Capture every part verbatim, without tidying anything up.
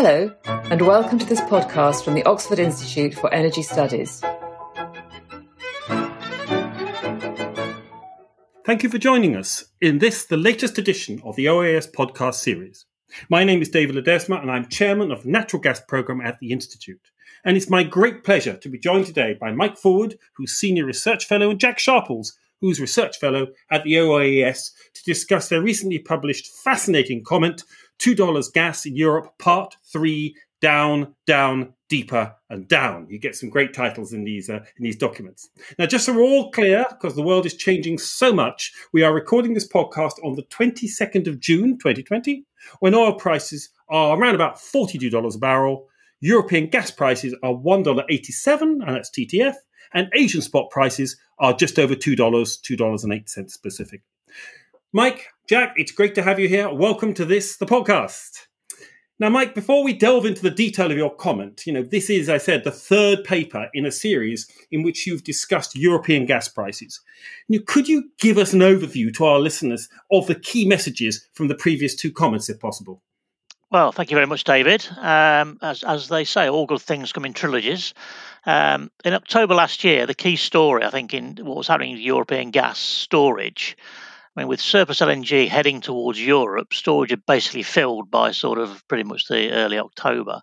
Hello, and welcome to this podcast from the Oxford Institute for Energy Studies. Thank you for joining us in this, the latest edition of the O A S podcast series. My name is David Ledesma, and I'm chairman of the Natural Gas Programme at the Institute. And it's my great pleasure to be joined today by Mike Forward, who's Senior Research Fellow, and Jack Sharples, who's Research Fellow at the O A S, to discuss their recently published fascinating comment, two dollars Gas in Europe, Part three, Down, Down, Deeper and Down. You get some great titles in these uh, in these documents. Now, just so we're all clear, because the world is changing so much, we are recording this podcast on the twenty-second of June, twenty twenty, when oil prices are around about forty-two dollars a barrel. European gas prices are one dollar eighty-seven, and that's T T F, and Asian spot prices are just over two dollars, two dollars and eight cents specific. Mike, Jack, it's great to have you here. Welcome to this, the podcast. Now, Mike, before we delve into the detail of your comment, you know, this is, as I said, the third paper in a series in which you've discussed European gas prices. Now, could you give us an overview to our listeners of the key messages from the previous two comments, if possible? Well, thank you very much, David. Um, as, as they say, all good things come in trilogies. Um, in October last year, the key story, I think, in what was happening with European gas storage, I mean, with surplus L N G heading towards Europe, storage had basically filled by sort of pretty much the early October.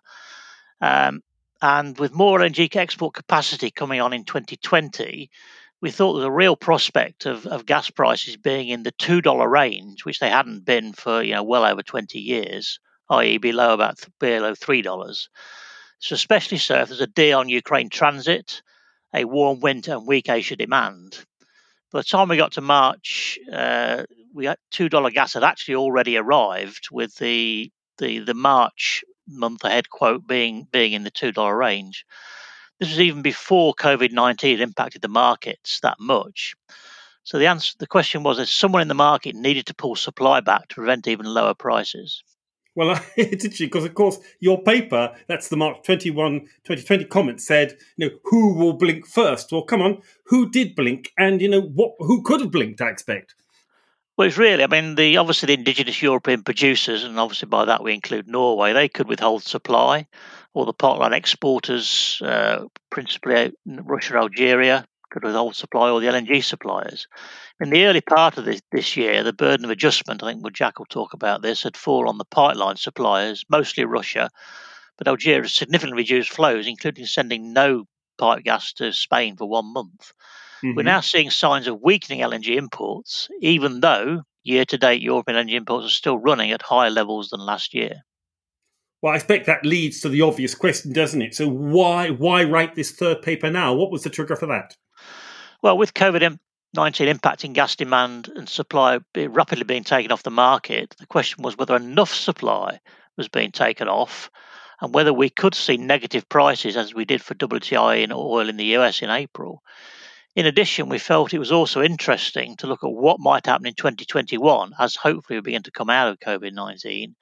Um, and with more L N G export capacity coming on in twenty twenty, we thought there was a real prospect of, of gas prices being in the two dollars range, which they hadn't been for, you know, well over twenty years, that is below about below three dollars. So especially so if there's a deal on Ukraine transit, a warm winter and weak Asia demand. By the time we got to March, uh, we had two dollars gas had actually already arrived, with the the, the March month ahead quote being being in the two dollars range. This was even before COVID nineteen impacted the markets that much. So the answer, the question was, if someone in the market needed to pull supply back to prevent even lower prices. Well, it's interesting because, of course, your paper, that's the March twenty-first, twenty twenty comment, said, you know, who will blink first? Well, come on, who did blink? And, you know, what? Who could have blinked, I expect? Well, it's really, I mean, the obviously the indigenous European producers, and obviously by that we include Norway, they could withhold supply, or the pipeline exporters, uh, principally Russia, Algeria, could withhold supply, or the L N G suppliers. In the early part of this, this year, the burden of adjustment, I think well, Jack will talk about this, had fallen on the pipeline suppliers, mostly Russia, but Algeria significantly reduced flows, including sending no pipe gas to Spain for one month. Mm-hmm. We're now seeing signs of weakening L N G imports, even though year-to-date European L N G imports are still running at higher levels than last year. Well, I expect that leads to the obvious question, doesn't it? So why why write this third paper now? What was the trigger for that? Well, with COVID nineteen impacting gas demand and supply rapidly being taken off the market, the question was whether enough supply was being taken off and whether we could see negative prices as we did for W T I in oil in the U S in April. In addition, we felt it was also interesting to look at what might happen in twenty twenty-one as hopefully we begin to come out of COVID nineteen.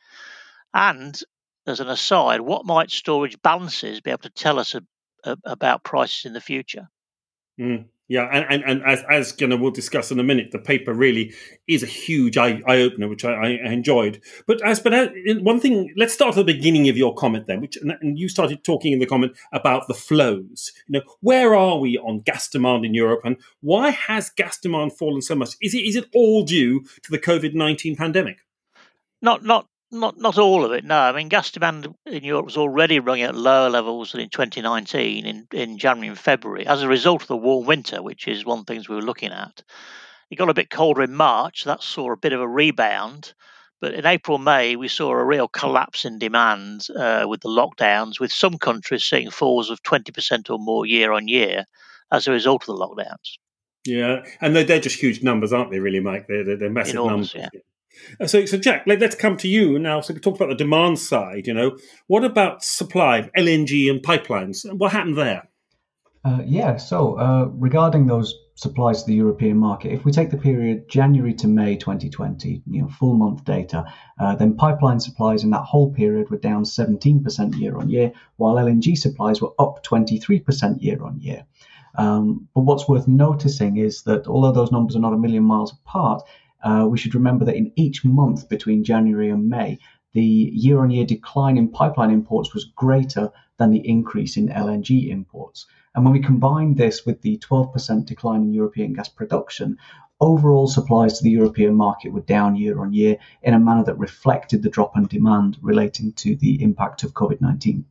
And as an aside, what might storage balances be able to tell us a, a, about prices in the future? Mm. Yeah, and, and, and as, as you know, we'll discuss in a minute, the paper really is a huge eye, eye opener, which I, I enjoyed. But as but as, one thing, let's start at the beginning of your comment then, which and you started talking in the comment about the flows. You know, where are we on gas demand in Europe, and why has gas demand fallen so much? Is it is it all due to the COVID nineteen pandemic? Not not. Not not all of it, no. I mean, gas demand in Europe was already running at lower levels than in twenty nineteen, in, in January and February, as a result of the warm winter, which is one of the things we were looking at. It got a bit colder in March, so that saw a bit of a rebound. But in April, May, we saw a real collapse in demand uh, with the lockdowns, with some countries seeing falls of twenty percent or more year on year as a result of the lockdowns. Yeah, and they're, they're just huge numbers, aren't they, really, Mike? They're, they're, they're massive Enormous, numbers. Yeah. So, so Jack, let, let's come to you now. So we talked about the demand side, you know. What about supply of L N G and pipelines? What happened there? Uh, yeah, so uh, regarding those supplies to the European market, if we take the period January to May twenty twenty, you know, full month data, uh, then pipeline supplies in that whole period were down seventeen percent year on year, while L N G supplies were up twenty-three percent year on year. Um, but what's worth noticing is that although those numbers are not a million miles apart, Uh, we should remember that in each month between January and May, the year-on-year decline in pipeline imports was greater than the increase in L N G imports. And when we combine this with the twelve percent decline in European gas production, overall supplies to the European market were down year on year in a manner that reflected the drop in demand relating to the impact of COVID nineteen.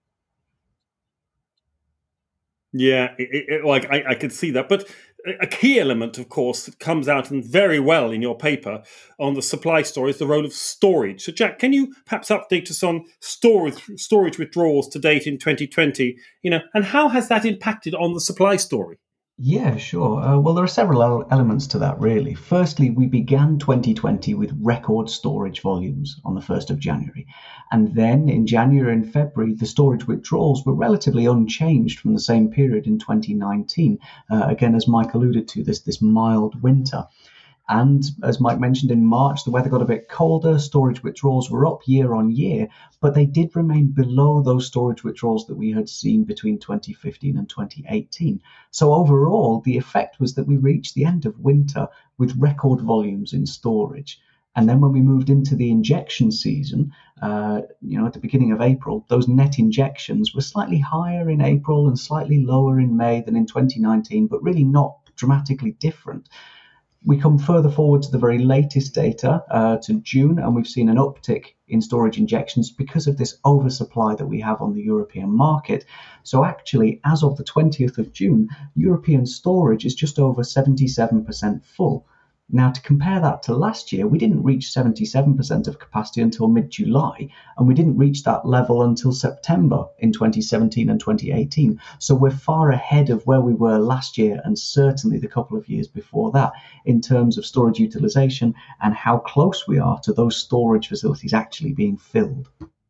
Yeah, it, it, like I, I could see that. But a key element, of course, that comes out and very well in your paper on the supply story is the role of storage. So, Jack, can you perhaps update us on storage storage withdrawals to date in twenty twenty? You know, and how has that impacted on the supply story? Yeah, sure. Uh, well, there are several el- elements to that, really. Firstly, we began twenty twenty with record storage volumes on the first of January. And then in January and February, the storage withdrawals were relatively unchanged from the same period in twenty nineteen. Uh, again, as Mike alluded to, this, this mild winter. And as Mike mentioned, in March, the weather got a bit colder, storage withdrawals were up year on year, but they did remain below those storage withdrawals that we had seen between twenty fifteen and twenty eighteen. So overall, the effect was that we reached the end of winter with record volumes in storage. And then when we moved into the injection season, uh, you know, at the beginning of April, those net injections were slightly higher in April and slightly lower in May than in twenty nineteen, but really not dramatically different. We come further forward to the very latest data, uh, to June, and we've seen an uptick in storage injections because of this oversupply that we have on the European market. So actually, as of the twentieth of June, European storage is just over seventy-seven percent full. Now, to compare that to last year, we didn't reach seventy-seven percent of capacity until mid-July, and we didn't reach that level until September in twenty seventeen and twenty eighteen. So we're far ahead of where we were last year and certainly the couple of years before that in terms of storage utilization and how close we are to those storage facilities actually being filled.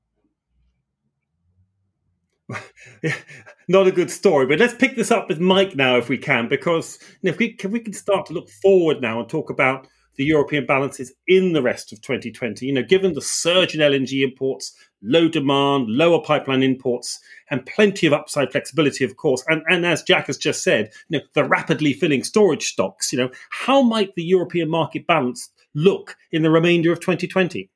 Yeah, not a good story, but let's pick this up with Mike now if we can, because you know, if we can, we can start to look forward now and talk about the European balances in the rest of twenty twenty. You know, given the surge in L N G imports, low demand, lower pipeline imports, and plenty of upside flexibility, of course, and, and as Jack has just said, you know, the rapidly filling storage stocks. You know, how might the European market balance look in the remainder of twenty twenty?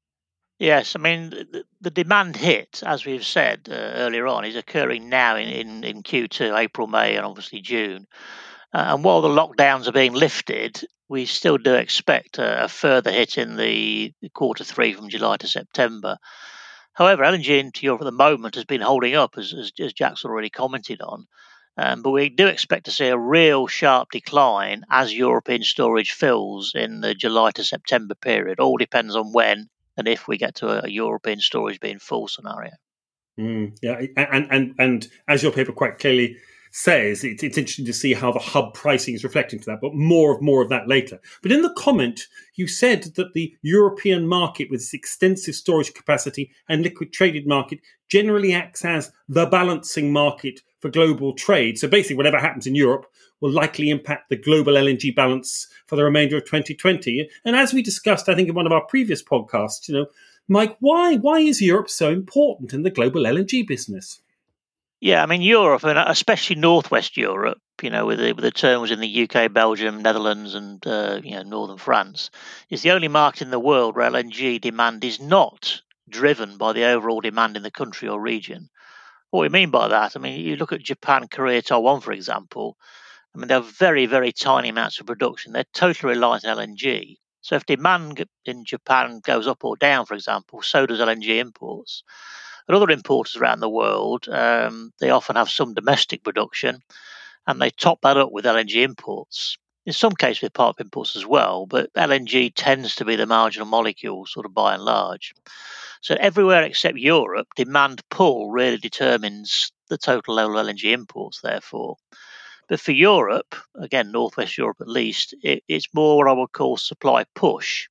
Yes, I mean, the, the demand hit, as we've said uh, earlier on, is occurring now in, in, in Q two, April, May, and obviously June. Uh, and while the lockdowns are being lifted, we still do expect a, a further hit in the quarter three from July to September. However, L N G into Europe at the moment has been holding up, as, as, as Jack's already commented on. Um, but we do expect to see a real sharp decline as European storage fills in the July to September period. All depends on when and if we get to a, a European storage being full scenario. Mm, yeah, and, and and as your paper quite clearly says, it's, it's interesting to see how the hub pricing is reflecting to that, but more of more of that later. But in the comment, you said that the European market with its extensive storage capacity and liquid traded market generally acts as the balancing market for global trade. So basically, whatever happens in Europe will likely impact the global L N G balance for the remainder of twenty twenty. And as we discussed, I think in one of our previous podcasts, you know, Mike, why why is Europe so important in the global L N G business? Yeah, I mean, Europe, and especially Northwest Europe, you know, with the, with the terminals in the U K, Belgium, Netherlands, and uh, you know, northern France, is the only market in the world where L N G demand is not driven by the overall demand in the country or region. What we mean by that, I mean, you look at Japan, Korea, Taiwan, for example. I mean, they're very, very tiny amounts of production. They're totally reliant on L N G. So if demand in Japan goes up or down, for example, so does L N G imports. And other importers around the world, um, they often have some domestic production, and they top that up with L N G imports. In some cases with pipe imports as well, but L N G tends to be the marginal molecule, sort of by and large. So everywhere except Europe, demand pull really determines the total level of L N G imports, therefore. But for Europe, again, Northwest Europe at least, it, it's more what I would call supply push.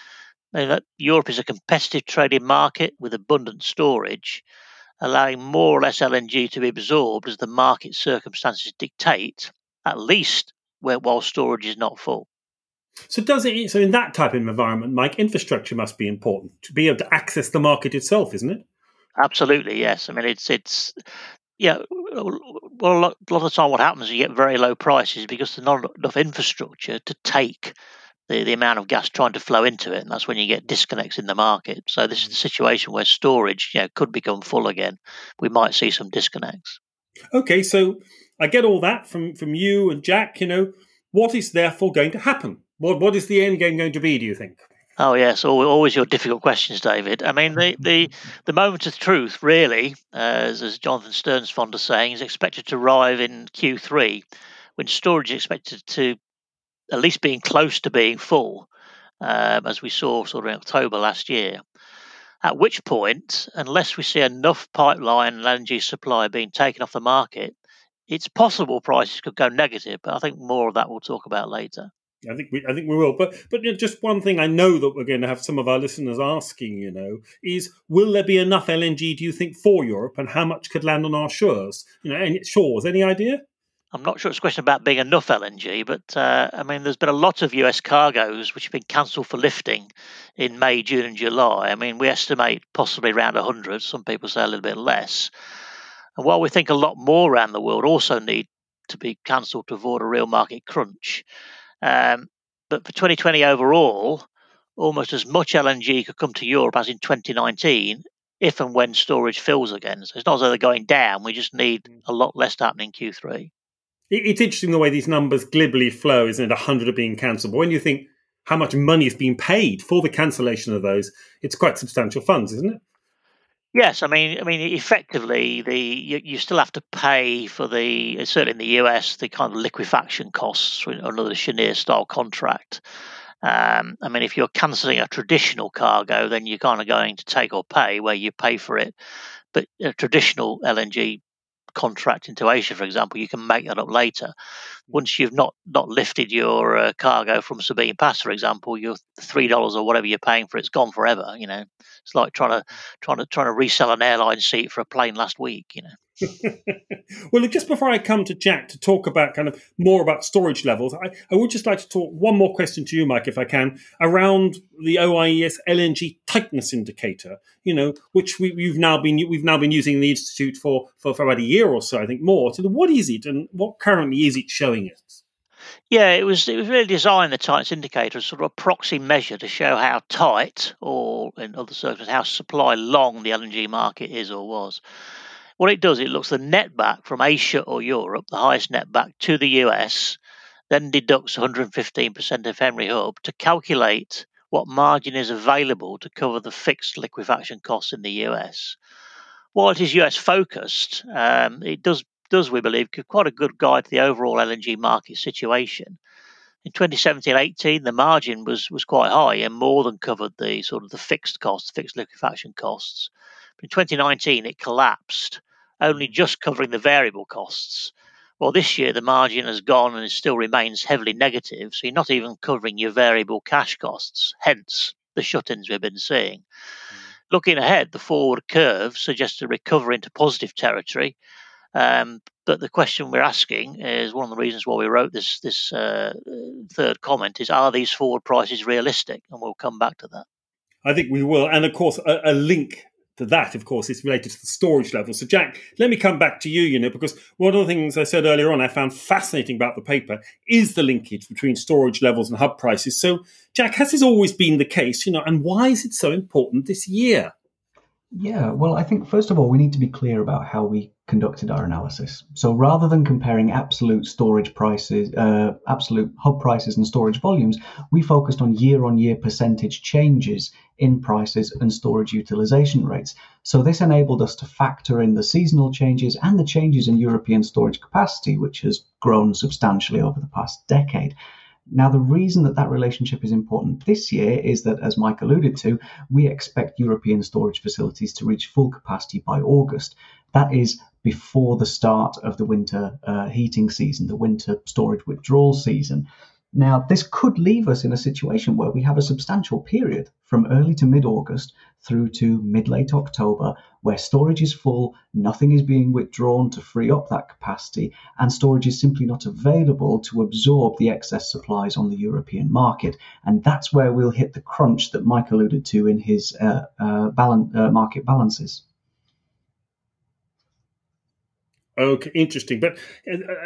Now, Europe is a competitive trading market with abundant storage, allowing more or less L N G to be absorbed as the market circumstances dictate, at least where, while storage is not full. So does it? So in that type of environment, Mike, infrastructure must be important to be able to access the market itself, isn't it? Absolutely, yes. I mean, it's it's yeah. Well, a lot, a lot of the time, what happens is you get very low prices because there's not enough infrastructure to take the, the amount of gas trying to flow into it, and that's when you get disconnects in the market. So this is the situation where storage, you know, could become full again. We might see some disconnects. Okay, so I get all that from, from you and Jack. You know, what is therefore going to happen? What what is the end game going to be, do you think? Oh yes, always your difficult questions, David. I mean, the the, the moment of truth, really, uh, as, as Jonathan Stern's fond of saying, is expected to arrive in Q three, when storage is expected to at least being close to being full, um, as we saw sort of in October last year. At which point, unless we see enough pipeline and L N G supply being taken off the market, it's possible prices could go negative. But I think more of that we'll talk about later. I think we, I think we will. But but you know, just one thing I know that we're going to have some of our listeners asking, you know, is will there be enough L N G, do you think, for Europe, and how much could land on our shores? You know, any shores? Any idea? I'm not sure it's a question about being enough L N G, but uh, I mean, there's been a lot of U S cargoes which have been cancelled for lifting in May, June, and July. I mean, we estimate possibly around one hundred. Some people say a little bit less. And while we think a lot more around the world also need to be cancelled to avoid a real market crunch, um, but for twenty twenty overall, almost as much L N G could come to Europe as in twenty nineteen, if and when storage fills again. So it's not as though they're going down. We just need a lot less to happen in Q three. It's interesting the way these numbers glibly flow, isn't it? one hundred are being cancelled. But when you think how much money is being paid for the cancellation of those, it's quite substantial funds, isn't it? Yes, I mean, I mean, effectively, the you, you still have to pay for the, certainly in the U S, the kind of liquefaction costs under the Cheniere style contract. Um, I mean, if you're cancelling a traditional cargo, then you're kind of going to take or pay, where you pay for it. But a traditional L N G contract into Asia, for example, you can make that up later. Once you've not not lifted your uh, cargo from Sabine Pass, for example, your three dollars or whatever you're paying for it's gone forever. You know, it's like trying to trying to trying to resell an airline seat for a plane last week. You know. Well, just before I come to Jack to talk about kind of more about storage levels, I, I would just like to talk one more question to you, Mike, if I can, around the O I E S L N G tightness indicator. You know, which we, we've now been we've now been using in the Institute for, for, for about a year or so, I think more. So, what is it, and what currently is it showing us? Yeah, it was it was really designed, the tightness indicator, as sort of a proxy measure to show how tight, or in other circumstances, how supply long the L N G market is or was. What it does, it looks at the net back from Asia or Europe, the highest net back, to the U S, then deducts one hundred fifteen percent of Henry Hub to calculate what margin is available to cover the fixed liquefaction costs in the U S. While it is U S focused, um, it does, does, we believe, give quite a good guide to the overall L N G market situation. In twenty seventeen eighteen, the margin was, was quite high and more than covered the sort of the fixed costs, fixed liquefaction costs. But in twenty nineteen, it collapsed, only just covering the variable costs. Well, this year the margin has gone and it still remains heavily negative, so you're not even covering your variable cash costs, hence the shut-ins we've been seeing. Mm. Looking ahead, the forward curve suggests a recovery into positive territory, um, but the question we're asking is, one of the reasons why we wrote this, this uh, third comment is, are these forward prices realistic? And we'll come back to that. I think we will, and of course a, a link to that, of course, is related to the storage level. So, Jack, let me come back to you, you know, because one of the things I said earlier on I found fascinating about the paper is the linkage between storage levels and hub prices. So, Jack, has this always been the case, you know, and why is it so important this year? Yeah, well, I think, first of all, we need to be clear about how we conducted our analysis. So rather than comparing absolute storage prices, uh, absolute hub prices and storage volumes, we focused on year-on-year percentage changes in prices and storage utilization rates. So this enabled us to factor in the seasonal changes and the changes in European storage capacity, which has grown substantially over the past decade. Now, the reason that that relationship is important this year is that, as Mike alluded to, we expect European storage facilities to reach full capacity by August. That is before the start of the winter uh, heating season, the winter storage withdrawal season. Now, this could leave us in a situation where we have a substantial period from early to mid-August through to mid-late October, where storage is full, nothing is being withdrawn to free up that capacity, and storage is simply not available to absorb the excess supplies on the European market. And that's where we'll hit the crunch that Mike alluded to in his uh, uh, balance, uh, market balances. Okay, interesting. But uh,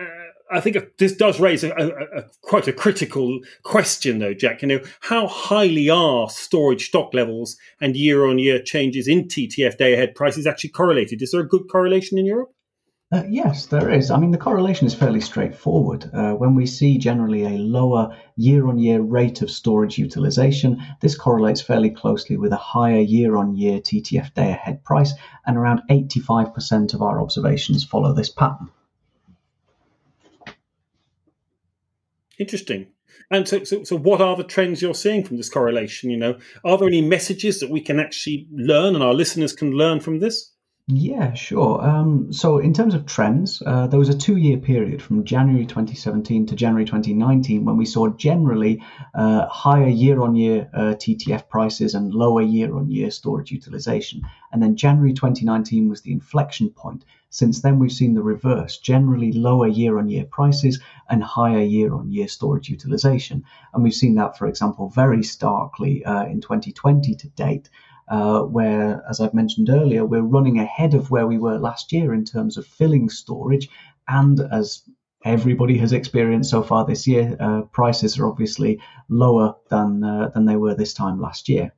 I think this does raise a, a, a quite a critical question, though, Jack. You know, how highly are storage stock levels and year-on-year changes in T T F day-ahead prices actually correlated? Is there a good correlation in Europe? Uh, yes, there is. I mean, the correlation is fairly straightforward. Uh, when we see generally a lower year-on-year rate of storage utilization, this correlates fairly closely with a higher year-on-year T T F day-ahead price, and around eighty-five percent of our observations follow this pattern. Interesting. And so, so, so what are the trends you're seeing from this correlation? You know, are there any messages that we can actually learn and our listeners can learn from this? Yeah, sure. Um, so in terms of trends, uh, there was a two-year period from January twenty seventeen to January twenty nineteen when we saw generally uh, higher year-on-year uh, T T F prices and lower year-on-year storage utilization. And then January twenty nineteen was the inflection point. Since then, we've seen the reverse, generally lower year-on-year prices and higher year-on-year storage utilization. And we've seen that, for example, very starkly uh, in twenty twenty to date. Uh, where, as I've mentioned earlier, we're running ahead of where we were last year in terms of filling storage. And as everybody has experienced so far this year, uh, prices are obviously lower than uh, than they were this time last year.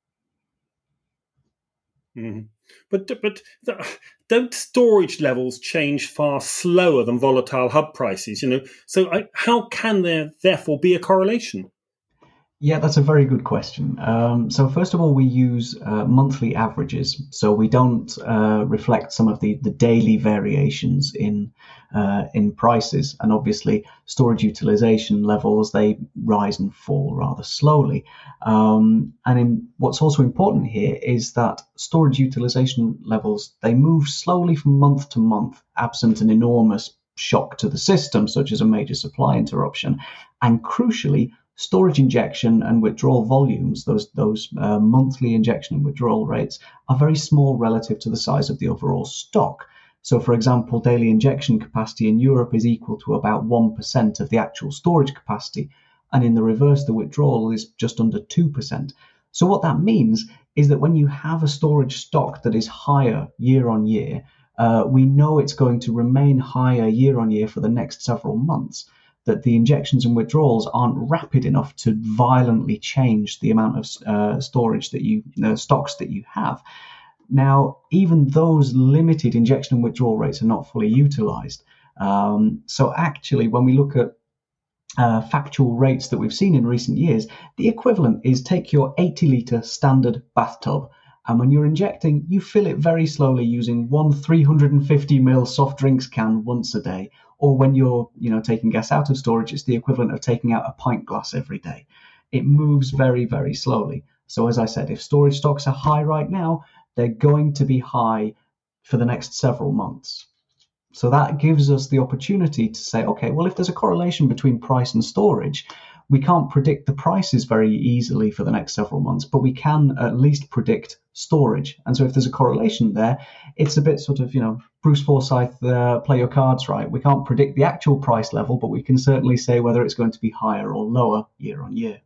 Mm-hmm. But but don't storage levels change far slower than volatile hub prices? You know, so I, how can there therefore be a correlation? Yeah, that's a very good question. Um, so first of all, we use uh, monthly averages, so we don't uh, reflect some of the, the daily variations in uh, in prices. And obviously, storage utilization levels, they rise and fall rather slowly. Um, and in, what's also important here is that storage utilization levels, they move slowly from month to month, absent an enormous shock to the system, such as a major supply interruption. And crucially, storage injection and withdrawal volumes, those those uh, monthly injection and withdrawal rates, are very small relative to the size of the overall stock. So, for example, daily injection capacity in Europe is equal to about one percent of the actual storage capacity, and in the reverse, the withdrawal is just under two percent. So what that means is that when you have a storage stock that is higher year on year, uh, we know it's going to remain higher year on year for the next several months, that the injections and withdrawals aren't rapid enough to violently change the amount of uh, storage that you, uh, stocks that you have. Now, even those limited injection and withdrawal rates are not fully utilized. Um, so actually, when we look at uh, factual rates that we've seen in recent years, the equivalent is take your eighty litre standard bathtub, and when you're injecting, you fill it very slowly using one three hundred fifty milliliter soft drinks can once a day. Or when you're, you know, taking gas out of storage, it's the equivalent of taking out a pint glass every day. It moves very, very slowly. So as I said, if storage stocks are high right now, they're going to be high for the next several months. So that gives us the opportunity to say, okay, well, if there's a correlation between price and storage, we can't predict the prices very easily for the next several months, but we can at least predict storage. And so if there's a correlation there, it's a bit sort of, you know, Bruce Forsyth, uh, play your cards right. We can't predict the actual price level, but we can certainly say whether it's going to be higher or lower year on year.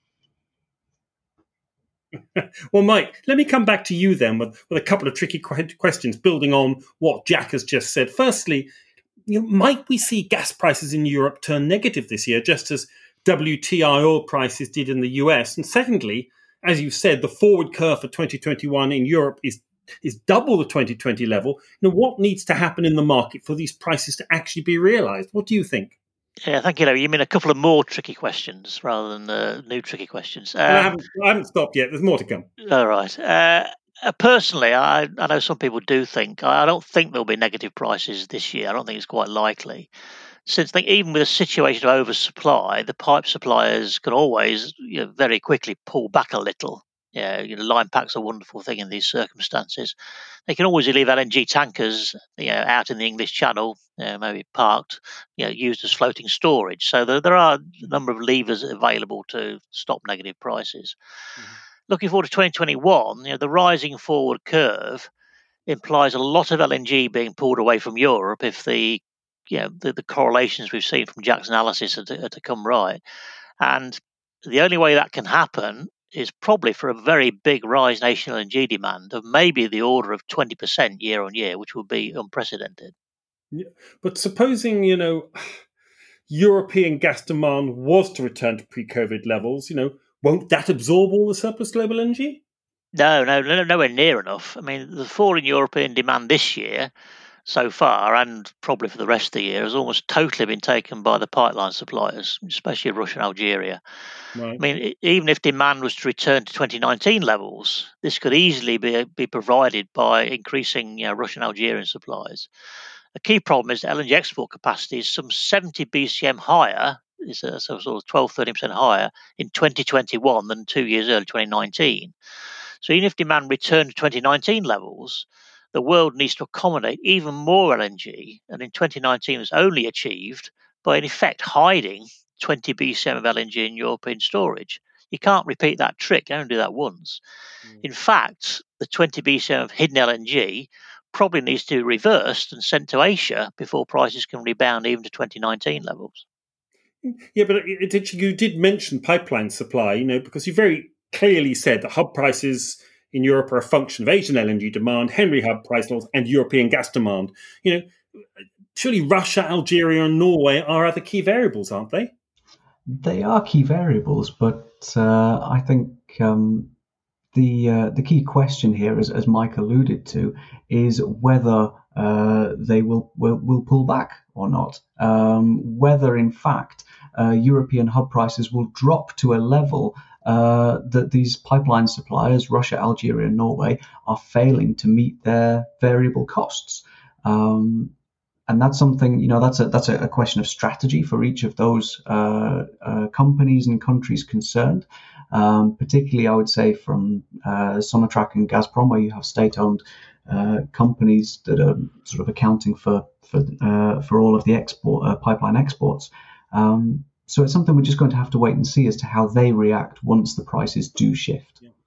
Well, Mike, let me come back to you then with, with a couple of tricky questions building on what Jack has just said. Firstly, you know, might we see gas prices in Europe turn negative this year, just as W T I oil prices did in the U S? And secondly, as you said, the forward curve for twenty twenty-one in Europe is is double the twenty twenty level. You know, what needs to happen in the market for these prices to actually be realised? What do you think? Yeah, thank you. You mean a couple of more tricky questions rather than the new tricky questions? Um, I, haven't, I haven't stopped yet. There's more to come. All right. Uh, personally, I, I know some people do think, I don't think there'll be negative prices this year. I don't think it's quite likely. Since I think even with a situation of oversupply, the pipe suppliers can always, you know, very quickly pull back a little. Yeah, you know, line pack's a wonderful thing in these circumstances. They can always leave L N G tankers, you know, out in the English Channel, you know, maybe parked, you know, used as floating storage. So there, there are a number of levers available to stop negative prices. Mm-hmm. Looking forward to twenty twenty-one, you know, the rising forward curve implies a lot of L N G being pulled away from Europe if the, you know, the, the correlations we've seen from Jack's analysis are to, are to come right. And the only way that can happen is probably for a very big rise in Asian L N G demand of maybe the order of twenty percent year on year, which would be unprecedented. Yeah. But supposing, you know, European gas demand was to return to pre-COVID levels, you know, won't that absorb all the surplus global energy? No, no, no, nowhere near enough. I mean, the fall in European demand this year so far, and probably for the rest of the year, has almost totally been taken by the pipeline suppliers, especially Russia and Algeria. Right. I mean, even if demand was to return to twenty nineteen levels, this could easily be be provided by increasing you know, Russian and Algerian supplies. A key problem is that L N G export capacity is some seventy B C M higher, is a, so sort of twelve, thirteen percent higher in twenty twenty-one than two years earlier, twenty nineteen. So even if demand returned to twenty nineteen levels, the world needs to accommodate even more L N G, and in twenty nineteen was only achieved by, in effect, hiding twenty B C M of L N G in European storage. You can't repeat that trick, you only do that once. Mm. In fact, the twenty B C M of hidden L N G probably needs to be reversed and sent to Asia before prices can rebound even to twenty nineteen levels. Yeah, but it, it, you did mention pipeline supply, you know, because you very clearly said that hub prices in Europe are a function of Asian L N G demand, Henry Hub price levels, and European gas demand. You know, surely Russia, Algeria, and Norway are other key variables, aren't they? They are key variables, but uh, I think um, the uh, the key question here, as, as Mike alluded to, is whether uh, they will, will will pull back or not. Um, whether, in fact, uh, European hub prices will drop to a level uh, that these pipeline suppliers, Russia, Algeria, and Norway, are failing to meet their variable costs. Um, And that's something, you know, that's a that's a, a question of strategy for each of those uh, uh, companies and countries concerned. Um, particularly, I would say, from uh, Sonatrach and Gazprom, where you have state-owned uh, companies that are sort of accounting for for uh, for all of the export uh, pipeline exports. Um, so it's something we're just going to have to wait and see as to how they react once the prices do shift. Yeah.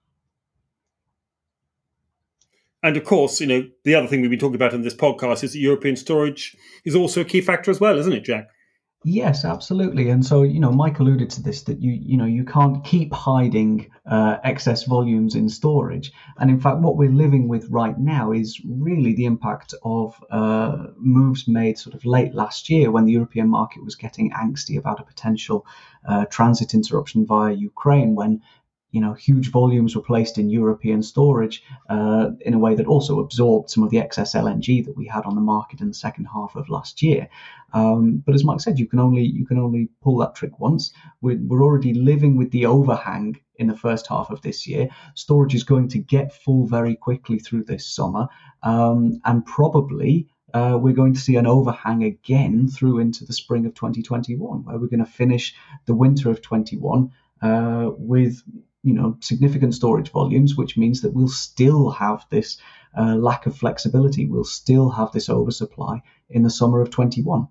And of course, you know, the other thing we've been talking about in this podcast is that European storage is also a key factor as well, isn't it, Jack? Yes, absolutely. And so, you know, Mike alluded to this, that you, you know, you can't keep hiding uh, excess volumes in storage. And in fact, what we're living with right now is really the impact of uh, moves made sort of late last year when the European market was getting angsty about a potential uh, transit interruption via Ukraine, when you know, huge volumes were placed in European storage uh, in a way that also absorbed some of the excess L N G that we had on the market in the second half of last year. Um, but as Mike said, you can only you can only pull that trick once. We're, we're already living with the overhang in the first half of this year. Storage is going to get full very quickly through this summer, um, and probably uh, we're going to see an overhang again through into the spring of twenty twenty-one, where we're going to finish the winter of twenty-one uh, with you know, significant storage volumes, which means that we'll still have this uh, lack of flexibility. We'll still have this oversupply in the summer of twenty-one.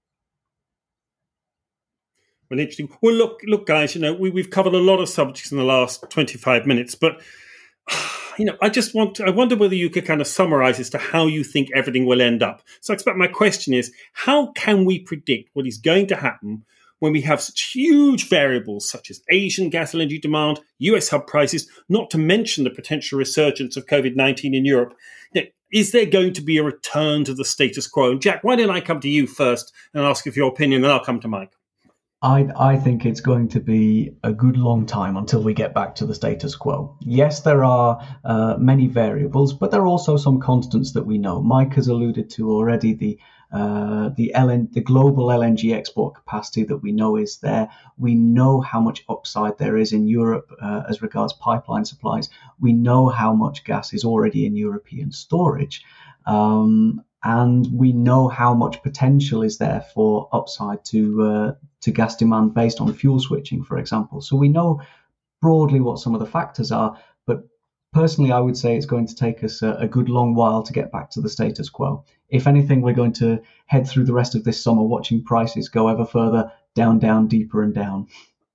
Well, interesting. Well, look, look, guys. You know, we, we've covered a lot of subjects in the last twenty-five minutes, but you know, I just want to, I wonder whether you could kind of summarize as to how you think everything will end up. So, I expect my question is, how can we predict what is going to happen when we have such huge variables such as Asian gas L N G demand, U S hub prices, not to mention the potential resurgence of COVID nineteen in Europe? You know, is there going to be a return to the status quo? And Jack, why don't I come to you first and ask for your opinion, then I'll come to Mike. I, I think it's going to be a good long time until we get back to the status quo. Yes, there are uh, many variables, but there are also some constants that we know. Mike has alluded to already the uh, the L N, the global L N G export capacity that we know is there. We know how much upside there is in Europe uh, as regards pipeline supplies. We know how much gas is already in European storage. Um, And we know how much potential is there for upside to uh, to gas demand based on fuel switching, for example. So we know broadly what some of the factors are, but personally, I would say it's going to take us a, a good long while to get back to the status quo. If anything, we're going to head through the rest of this summer watching prices go ever further down, down, deeper and down.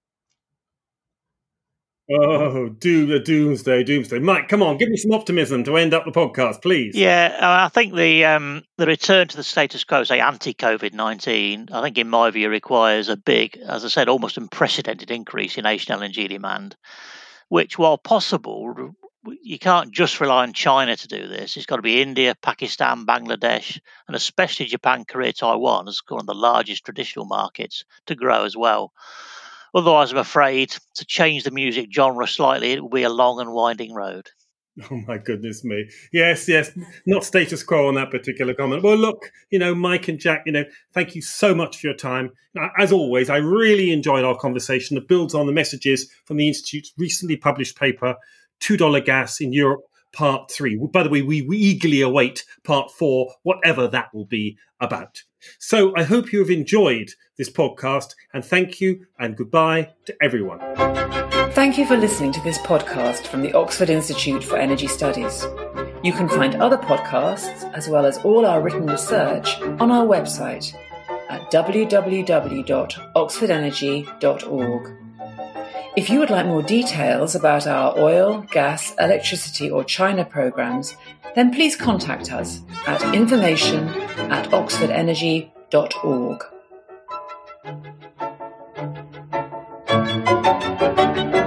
Oh, do the doomsday, doomsday. Mike, come on, give me some optimism to end up the podcast, please. Yeah, I think the um, the return to the status quo, say anti-COVID nineteen, I think in my view requires a big, as I said, almost unprecedented increase in Asian L N G demand, which, while possible, you can't just rely on China to do this. It's got to be India, Pakistan, Bangladesh, and especially Japan, Korea, Taiwan as one of the largest traditional markets to grow as well. Otherwise, I'm afraid to change the music genre slightly, it will be a long and winding road. Oh, my goodness me. Yes, yes. Not status quo on that particular comment. Well, look, you know, Mike and Jack, you know, thank you so much for your time. As always, I really enjoyed our conversation that builds on the messages from the Institute's recently published paper, two dollar Gas in Europe, Part three. By the way, we, we eagerly await Part four, whatever that will be about. So I hope you have enjoyed this podcast, and thank you and goodbye to everyone. Thank you for listening to this podcast from the Oxford Institute for Energy Studies. You can find other podcasts, as well as all our written research, on our website at w w w dot oxford energy dot org. If you would like more details about our oil, gas, electricity or China programs, then please contact us at information at oxford energy dot org.